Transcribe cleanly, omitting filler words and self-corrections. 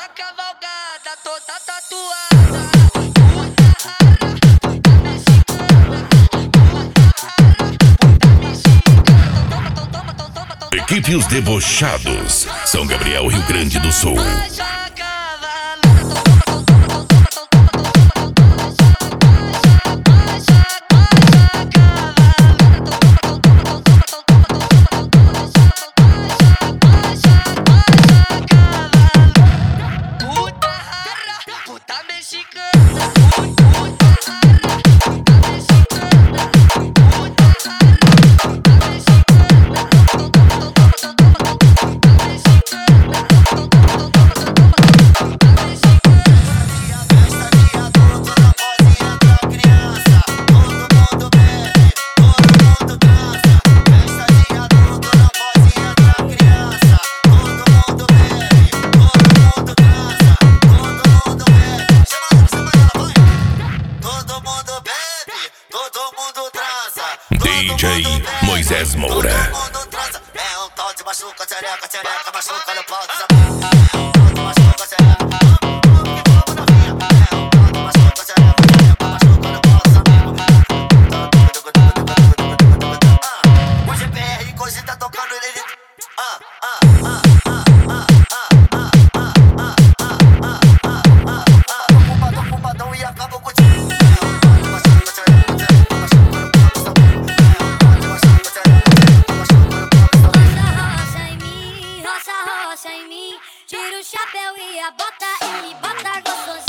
na cavalgada, toda tatuada. Equipe Os Debochados, São Gabriel, Rio Grande do Sul. DJ Moisés Moura. Todo mundo transa. É um tal de machuca, tchereca, tchereca, machuca no pau dos amigos. Machuca, tchereca. O GPR hoje tá tocando ele. Tô fumadão e acabo com o time. Rocha em mim, tira o chapéu e a bota gostosinho.